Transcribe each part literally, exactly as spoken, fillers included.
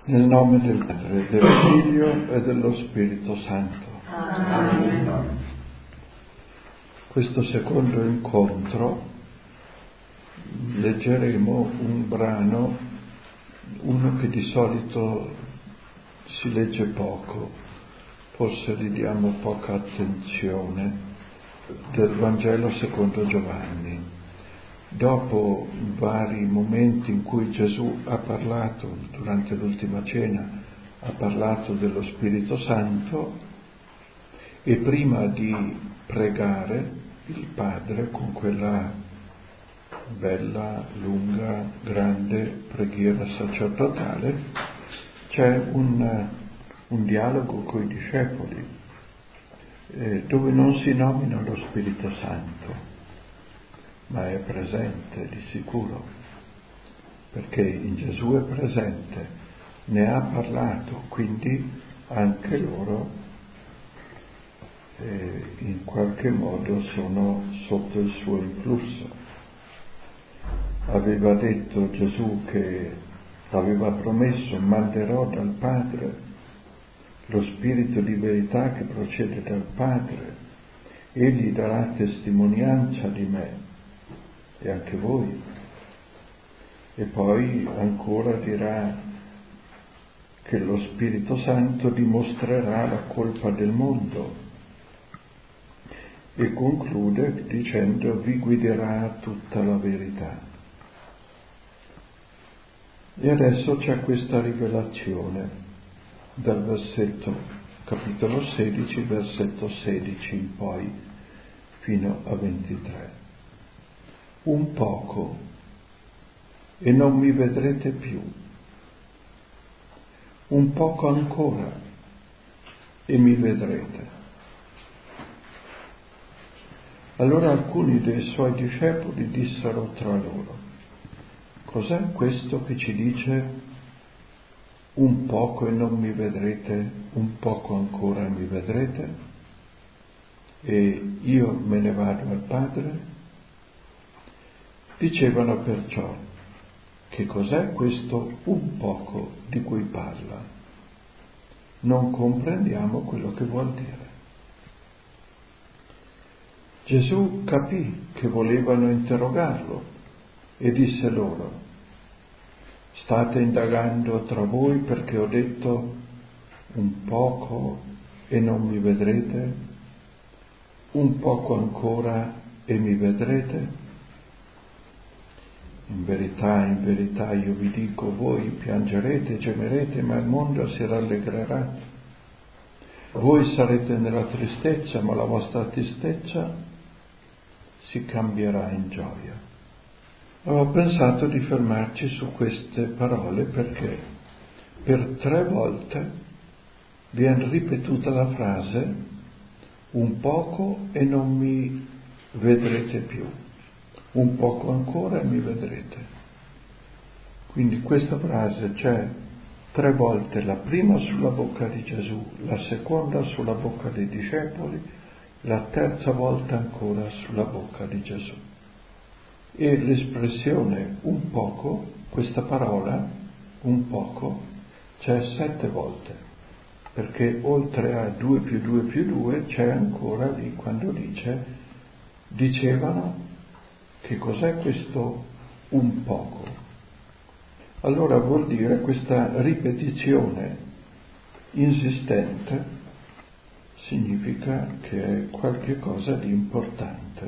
Nel nome del Padre, del Figlio e dello Spirito Santo. Amen. Questo secondo incontro leggeremo un brano, uno che di solito si legge poco, forse gli diamo poca attenzione, del Vangelo secondo Giovanni. Dopo vari momenti in cui Gesù ha parlato, durante l'ultima cena, ha parlato dello Spirito Santo, e prima di pregare il Padre con quella bella, lunga, grande preghiera sacerdotale, c'è un, un dialogo con i discepoli, eh, dove non si nomina lo Spirito Santo, ma è presente di sicuro, perché in Gesù è presente, ne ha parlato, quindi anche loro eh, in qualche modo sono sotto il suo influsso. Aveva detto Gesù che aveva promesso: manderò dal Padre lo Spirito di verità che procede dal Padre, egli darà testimonianza di me e anche voi. E poi ancora dirà che lo Spirito Santo dimostrerà la colpa del mondo e conclude dicendo: vi guiderà a tutta la verità. E adesso c'è questa rivelazione dal versetto, capitolo sedici, versetto sedici in poi, fino a ventitré. Un poco e non mi vedrete più, un poco ancora e mi vedrete. Allora alcuni dei suoi discepoli dissero tra loro: cos'è questo che ci dice un poco e non mi vedrete, un poco ancora e mi vedrete? E io me ne vado al Padre? Dicevano perciò: che cos'è questo un poco di cui parla? Non comprendiamo quello che vuol dire. Gesù capì che volevano interrogarlo e disse loro: state indagando tra voi perché ho detto un poco e non mi vedrete, un poco ancora e mi vedrete? In verità, in verità io vi dico, voi piangerete e gemerete, ma il mondo si rallegrerà. Voi sarete nella tristezza, ma la vostra tristezza si cambierà in gioia. Ho pensato di fermarci su queste parole perché per tre volte viene ripetuta la frase un poco e non mi vedrete più. Un poco ancora e mi vedrete. Quindi questa frase c'è tre volte, la prima sulla bocca di Gesù, la seconda sulla bocca dei discepoli, la terza volta ancora sulla bocca di Gesù. E l'espressione un poco, questa parola, un poco, c'è sette volte, perché oltre a due più due più due c'è ancora lì quando dice, dicevano: che cos'è questo un poco? Allora vuol dire questa ripetizione insistente significa che è qualche cosa di importante.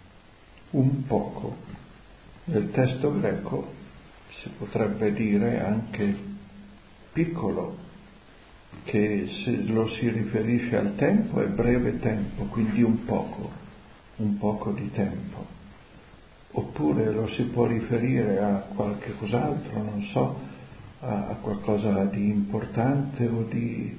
Un poco. Nel testo greco si potrebbe dire anche piccolo, che se lo si riferisce al tempo è breve tempo, quindi un poco, un poco di tempo. Oppure lo si può riferire a qualche cos'altro, non so, a, a qualcosa di importante o di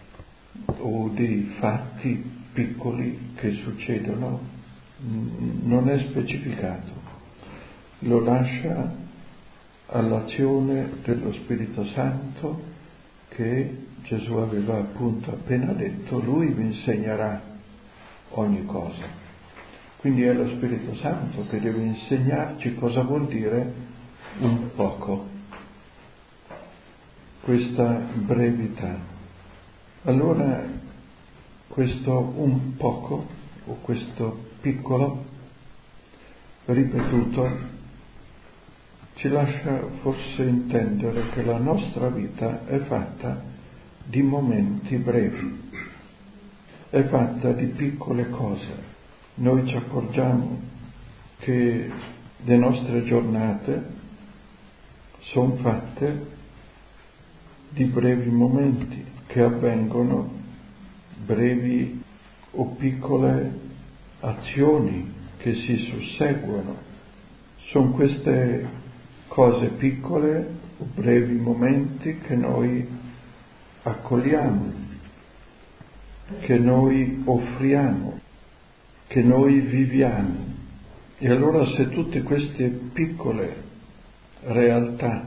o dei fatti piccoli che succedono, non è specificato. Lo lascia all'azione dello Spirito Santo che Gesù aveva appunto appena detto: lui vi insegnerà ogni cosa. Quindi è lo Spirito Santo che deve insegnarci cosa vuol dire un poco. questa brevità. Allora questo un poco, o questo piccolo, ripetuto, ci lascia forse intendere che la nostra vita è fatta di momenti brevi, è fatta di piccole cose. Noi ci accorgiamo che le nostre giornate sono fatte di brevi momenti che avvengono, brevi o piccole azioni che si susseguono. Sono queste cose piccole o brevi momenti che noi accogliamo, che noi offriamo, che noi viviamo. E allora se tutte queste piccole realtà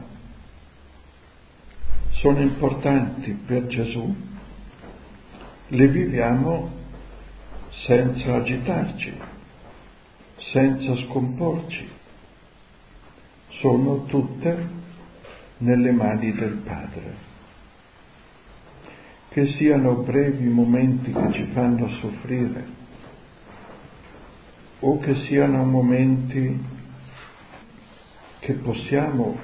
sono importanti per Gesù, le viviamo senza agitarci, senza scomporci. Sono tutte nelle mani del Padre. Che siano brevi momenti che ci fanno soffrire, o che siano momenti che possiamo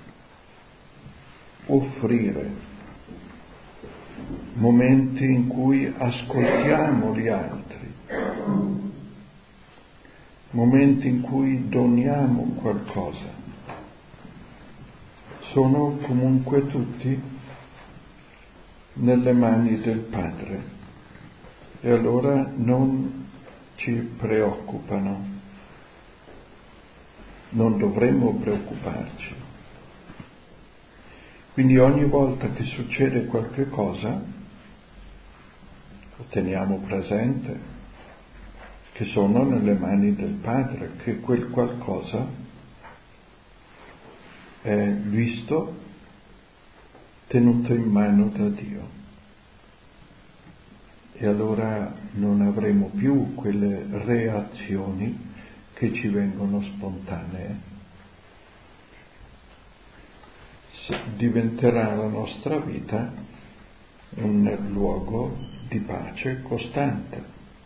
offrire, momenti in cui ascoltiamo gli altri, momenti in cui doniamo qualcosa, sono comunque tutti nelle mani del Padre e allora non ci preoccupano, non dovremmo preoccuparci. Quindi ogni volta che succede qualche cosa, teniamo presente che sono nelle mani del Padre, che quel qualcosa è visto, tenuto in mano da Dio. E allora non avremo più quelle reazioni che ci vengono spontanee. Diventerà la nostra vita un luogo di pace costante.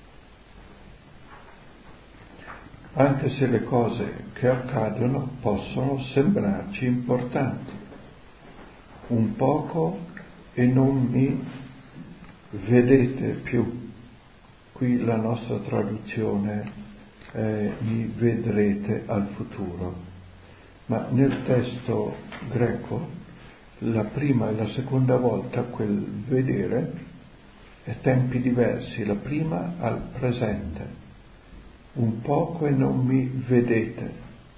Anche se le cose che accadono possono sembrarci importanti, un poco e non mi vedete più. Qui la nostra traduzione è mi vedrete al futuro, ma nel testo greco la prima e la seconda volta quel vedere è tempi diversi, la prima al presente, un poco e non mi vedete,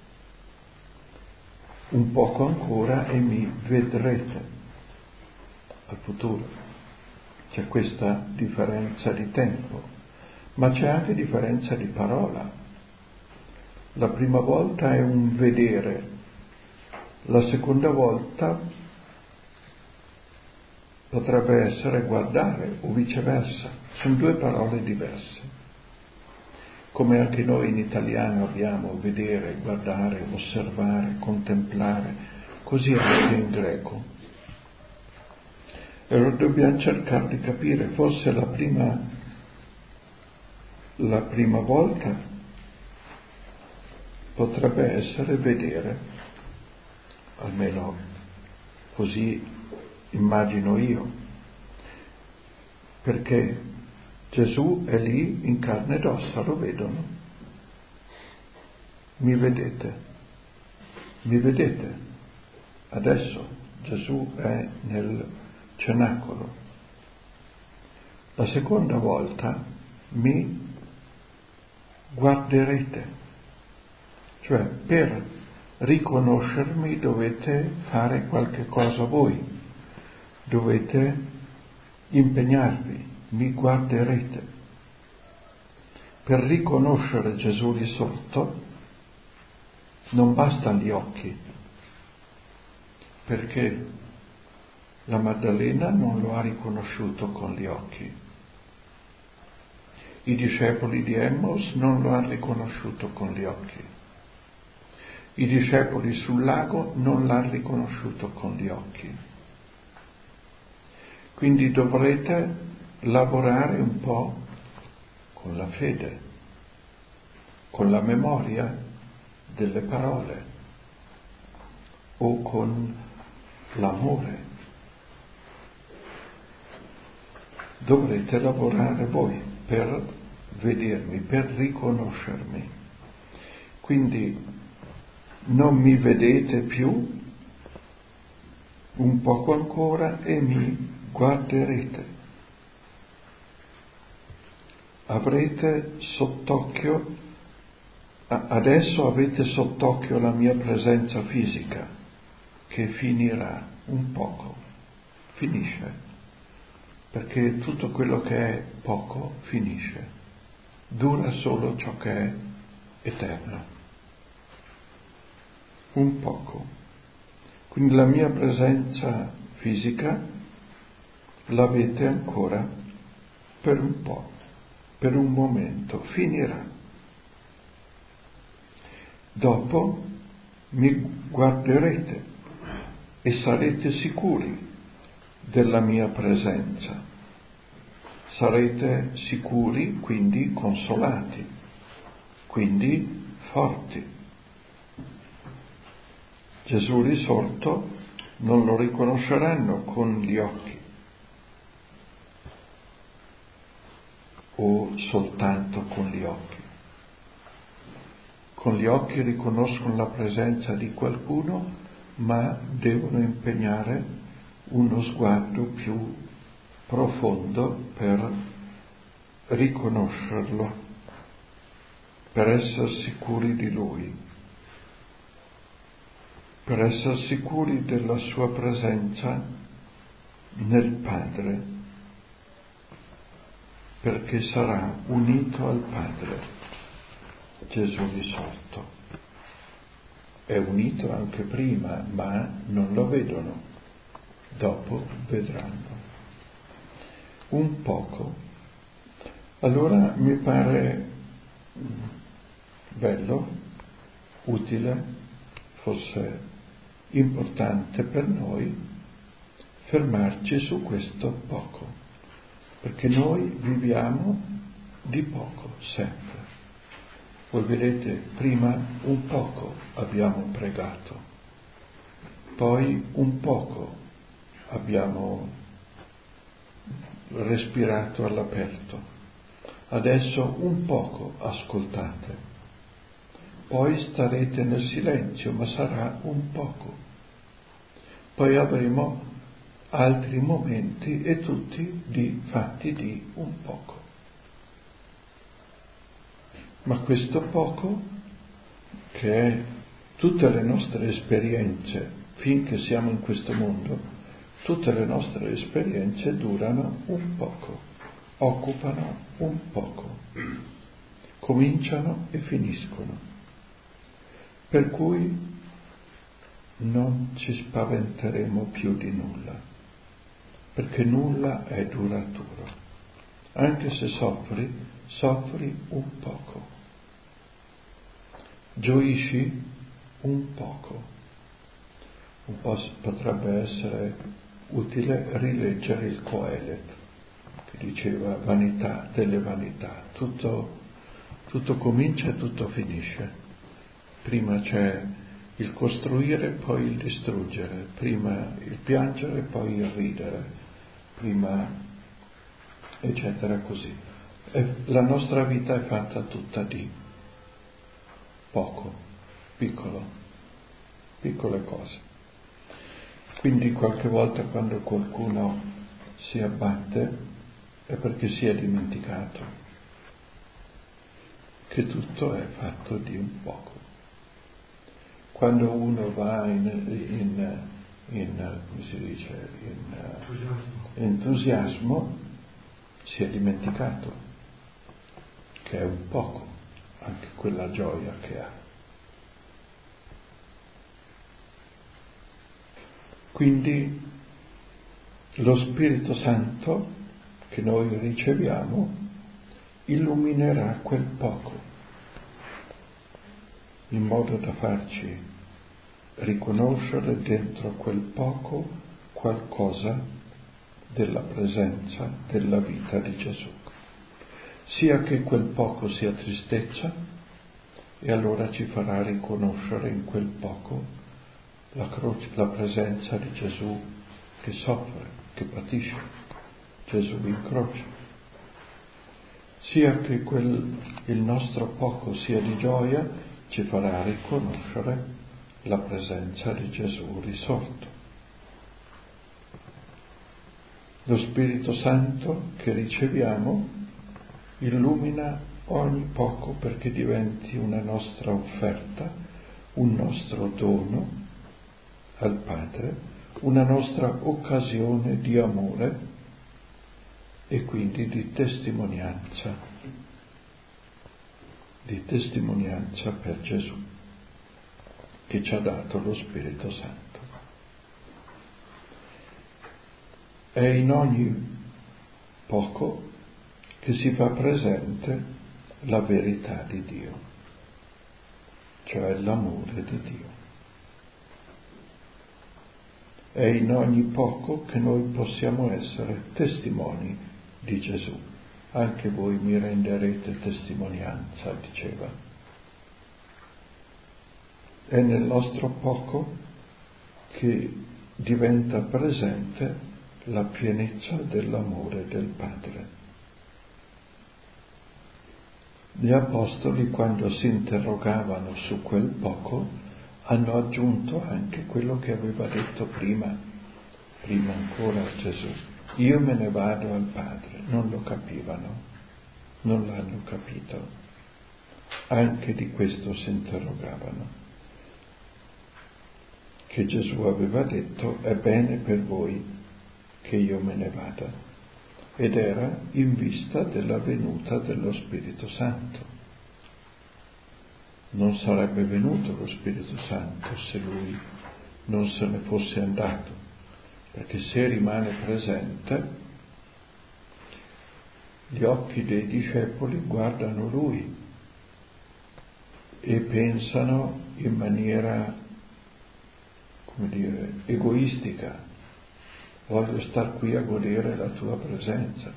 un poco ancora e mi vedrete al futuro. C'è questa differenza di tempo, ma c'è anche differenza di parola. La prima volta è un vedere, la seconda volta potrebbe essere guardare o viceversa. Sono due parole diverse. Come anche noi in italiano abbiamo vedere, guardare, osservare, contemplare, così anche in greco. E allora dobbiamo cercare di capire, forse la prima, la prima volta potrebbe essere vedere, almeno così immagino io, perché Gesù è lì in carne ed ossa, lo vedono. Mi vedete? Mi vedete? Adesso Gesù è nel cenacolo. La seconda volta mi guarderete, cioè per riconoscermi dovete fare qualche cosa voi, dovete impegnarvi, mi guarderete. Per riconoscere Gesù lì sotto non bastano gli occhi, perché la Maddalena non lo ha riconosciuto con gli occhi. I discepoli di Emmos non lo hanno riconosciuto con gli occhi. I discepoli sul lago non l'hanno riconosciuto con gli occhi. Quindi dovrete lavorare un po' con la fede, con la memoria delle parole o con l'amore. Dovrete lavorare voi per vedermi, per riconoscermi. Quindi non mi vedete più, un poco ancora e mi guarderete. Avrete sott'occhio, adesso avete sott'occhio la mia presenza fisica, che finirà un poco, finisce, perché tutto quello che è poco finisce, dura solo ciò che è eterno, un poco. Quindi la mia presenza fisica l'avete ancora per un po', per un momento, finirà. Dopo mi guarderete e sarete sicuri della mia presenza. Sarete sicuri, quindi consolati, quindi forti. Gesù risorto non lo riconosceranno con gli occhi o soltanto con gli occhi. Con gli occhi riconoscono la presenza di qualcuno, ma devono impegnare uno sguardo più profondo per riconoscerlo, per essere sicuri di Lui, per essere sicuri della sua presenza nel Padre, perché sarà unito al Padre. Gesù risorto è unito anche prima, ma non lo vedono, dopo vedranno. Un poco. Allora mi pare bello, utile, forse importante per noi fermarci su questo poco, perché noi viviamo di poco sempre. Voi vedete, prima un poco abbiamo pregato, poi un poco abbiamo respirato all'aperto, adesso un poco ascoltate, poi starete nel silenzio, ma sarà un poco, poi avremo altri momenti e tutti di, fatti di un poco. Ma questo poco, che è tutte le nostre esperienze, finché siamo in questo mondo, tutte le nostre esperienze durano un poco, occupano un poco, cominciano e finiscono. Per cui non ci spaventeremo più di nulla, perché nulla è duraturo. Anche se soffri, soffri un poco. Gioisci un poco. Un po' potrebbe essere utile rileggere il Coelet, che diceva vanità delle vanità. Tutto, tutto comincia e tutto finisce. Prima c'è il costruire, poi il distruggere. Prima il piangere, poi il ridere. Prima, eccetera, così. E la nostra vita è fatta tutta di poco, piccolo, piccole cose. Quindi qualche volta quando qualcuno si abbatte è perché si è dimenticato che tutto è fatto di un poco. Quando uno va in, in, in come si dice, in entusiasmo, si è dimenticato che è un poco anche quella gioia che ha. Quindi lo Spirito Santo che noi riceviamo illuminerà quel poco, in modo da farci riconoscere dentro quel poco qualcosa della presenza, della vita di Gesù. Sia che quel poco sia tristezza, e allora ci farà riconoscere in quel poco la croce, la presenza di Gesù che soffre, che patisce, Gesù in croce. Sia che quel, il nostro poco sia di gioia, ci farà riconoscere la presenza di Gesù risorto. Lo Spirito Santo che riceviamo illumina ogni poco perché diventi una nostra offerta, un nostro dono al Padre, una nostra occasione di amore e quindi di testimonianza, di testimonianza per Gesù che ci ha dato lo Spirito Santo. È in ogni poco che si fa presente la verità di Dio, cioè l'amore di Dio. È in ogni poco che noi possiamo essere testimoni di Gesù. Anche voi mi renderete testimonianza, diceva. È nel nostro poco che diventa presente la pienezza dell'amore del Padre. Gli Apostoli, quando si interrogavano su quel poco, hanno aggiunto anche quello che aveva detto prima, prima ancora Gesù. Io me ne vado al Padre. Non lo capivano, non l'hanno capito. Anche di questo si interrogavano. Che Gesù aveva detto, è bene per voi che io me ne vada. Ed era in vista della venuta dello Spirito Santo. Non sarebbe venuto lo Spirito Santo se lui non se ne fosse andato, perché se rimane presente, gli occhi dei discepoli guardano lui e pensano in maniera, come dire, egoistica. Voglio star qui a godere la tua presenza.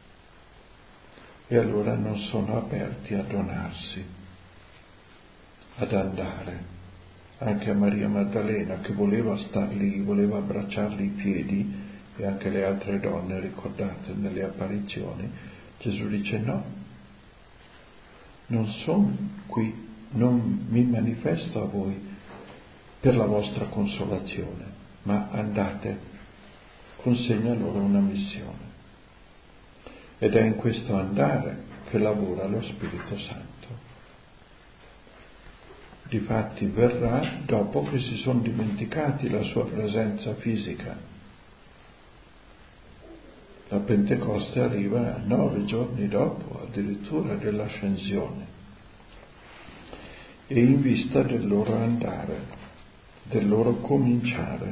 E allora non sono aperti a donarsi, ad andare. Anche a Maria Maddalena, che voleva star lì, voleva abbracciargli i piedi, e anche le altre donne, ricordate nelle apparizioni, Gesù dice no, non sono qui, non mi manifesto a voi per la vostra consolazione, ma andate, consegna loro una missione. Ed è in questo andare che lavora lo Spirito Santo. Difatti verrà dopo che si sono dimenticati la sua presenza fisica. La Pentecoste arriva nove giorni dopo, addirittura dell'ascensione, e in vista del loro andare, del loro cominciare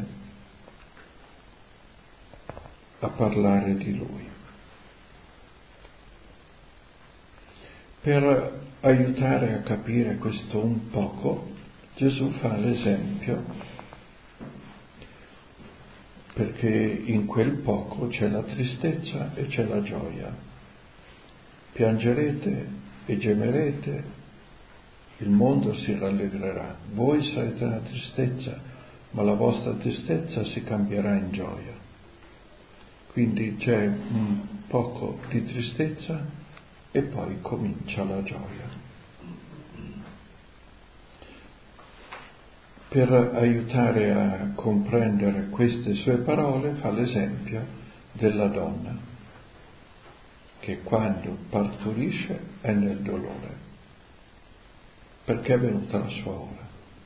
a parlare di Lui. Per aiutare a capire questo un poco, Gesù fa l'esempio, perché in quel poco c'è la tristezza e c'è la gioia. Piangerete e gemerete, il mondo si rallegrerà. Voi sarete nella tristezza, ma la vostra tristezza si cambierà in gioia. Quindi c'è un poco di tristezza e poi comincia la gioia. Per aiutare a comprendere queste sue parole fa l'esempio della donna che quando partorisce è nel dolore, perché è venuta la sua ora.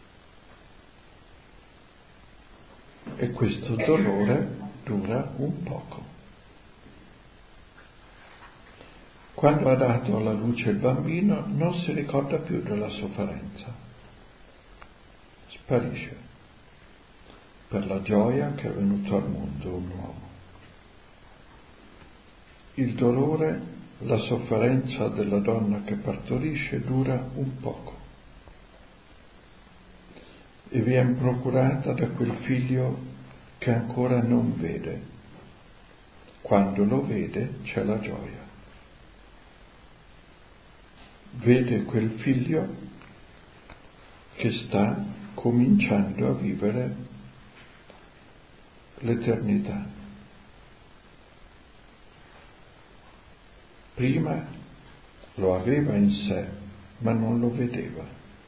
E questo dolore dura un poco. Quando ha dato alla luce il bambino non si ricorda più della sofferenza, sparisce per la gioia che è venuto al mondo un uomo. Il dolore, la sofferenza della donna che partorisce dura un poco e viene procurata da quel figlio che ancora non vede, quando lo vede c'è la gioia. Vede quel figlio che sta cominciando a vivere l'eternità. Prima lo aveva in sé, ma non lo vedeva.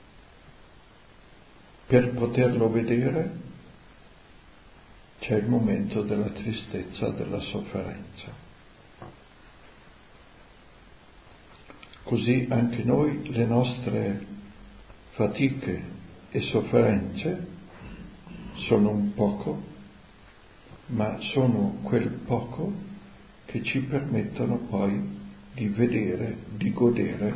Per poterlo vedere c'è il momento della tristezza, della sofferenza. Così anche noi le nostre fatiche e sofferenze sono un poco, ma sono quel poco che ci permettono poi di vedere, di godere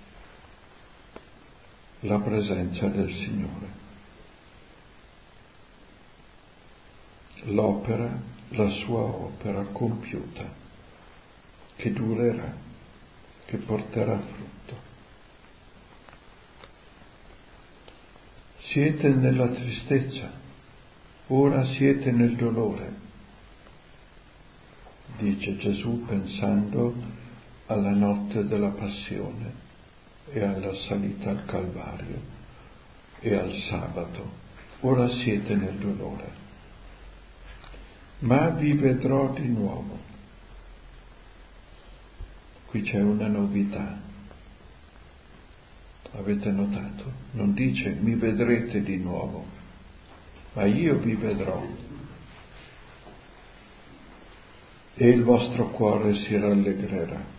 la presenza del Signore. L'opera, la sua opera compiuta, che durerà, che porterà frutto. Siete nella tristezza, ora siete nel dolore, dice Gesù pensando alla notte della passione e alla salita al Calvario e al sabato. Ora siete nel dolore, ma vi vedrò di nuovo. Qui c'è una novità. Avete notato? Non dice mi vedrete di nuovo, ma io vi vedrò e il vostro cuore si rallegrerà.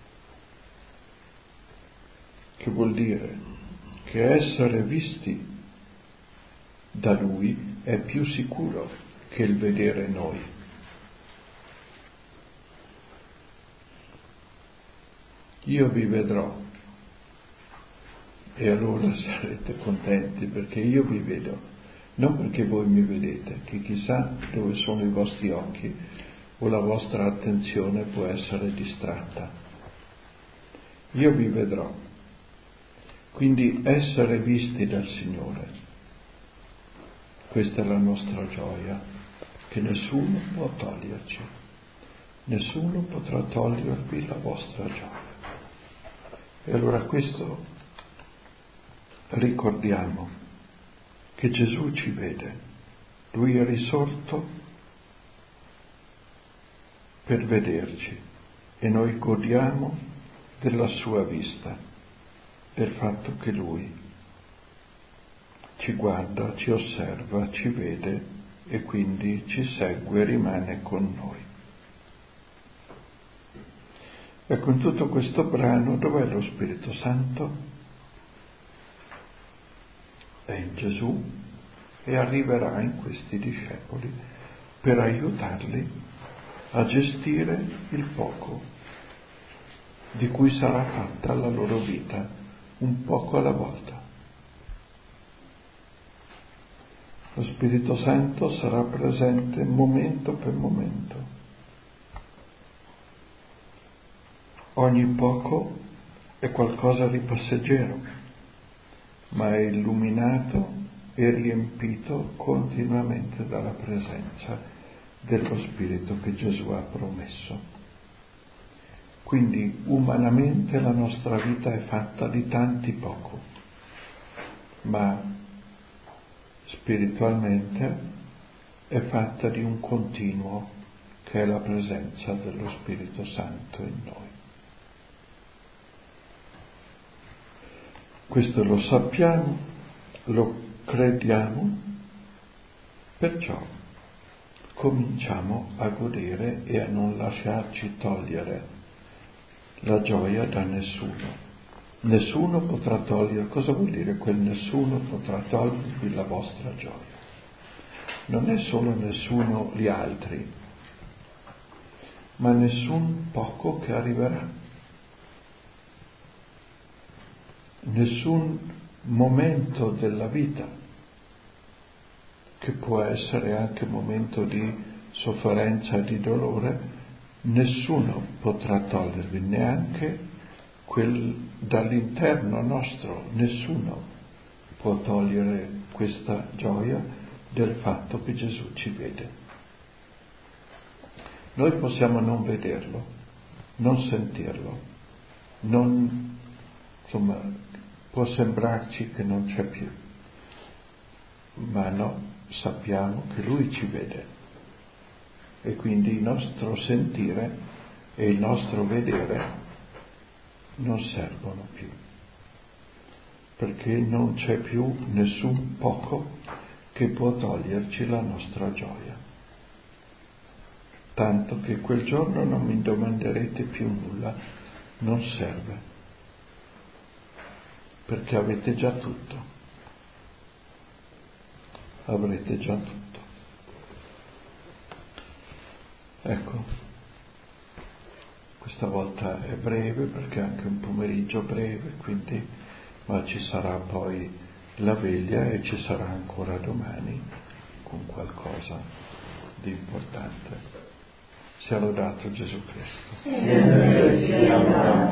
Che vuol dire? Che essere visti da Lui è più sicuro che il vedere noi. Io vi vedrò e allora sarete contenti perché io vi vedo, non perché voi mi vedete, che chissà dove sono i vostri occhi o la vostra attenzione può essere distratta. Io vi vedrò. Quindi essere visti dal Signore, questa è la nostra gioia, che nessuno può toglierci, nessuno potrà togliervi la vostra gioia. E allora questo ricordiamo, che Gesù ci vede, Lui è risorto per vederci e noi godiamo della sua vista, del fatto che Lui ci guarda, ci osserva, ci vede e quindi ci segue, rimane con noi. Ecco, in tutto questo brano dov'è lo Spirito Santo? È in Gesù e arriverà in questi discepoli per aiutarli a gestire il poco di cui sarà fatta la loro vita, un poco alla volta. Lo Spirito Santo sarà presente momento per momento. Ogni poco è qualcosa di passeggero, ma è illuminato e riempito continuamente dalla presenza dello Spirito che Gesù ha promesso. Quindi umanamente la nostra vita è fatta di tanti poco, ma spiritualmente è fatta di un continuo che è la presenza dello Spirito Santo in noi. Questo lo sappiamo, lo crediamo, perciò cominciamo a godere e a non lasciarci togliere la gioia da nessuno. Nessuno potrà togliere, cosa vuol dire quel nessuno potrà togliervi la vostra gioia? Non è solo nessuno gli altri, ma nessun poco che arriverà. Nessun momento della vita, che può essere anche momento di sofferenza e di dolore, nessuno potrà togliervi, neanche quel dall'interno nostro, nessuno può togliere questa gioia del fatto che Gesù ci vede. Noi possiamo non vederlo, non sentirlo, non, insomma, può sembrarci che non c'è più, ma no, sappiamo che Lui ci vede e quindi il nostro sentire e il nostro vedere non servono più, perché non c'è più nessun poco che può toglierci la nostra gioia. Tanto che quel giorno non mi domanderete più nulla, non serve, perché avete già tutto, avrete già tutto. Ecco, questa volta è breve perché è anche un pomeriggio breve, quindi, ma ci sarà poi la veglia e ci sarà ancora domani con qualcosa di importante. Sia lodato Gesù Cristo.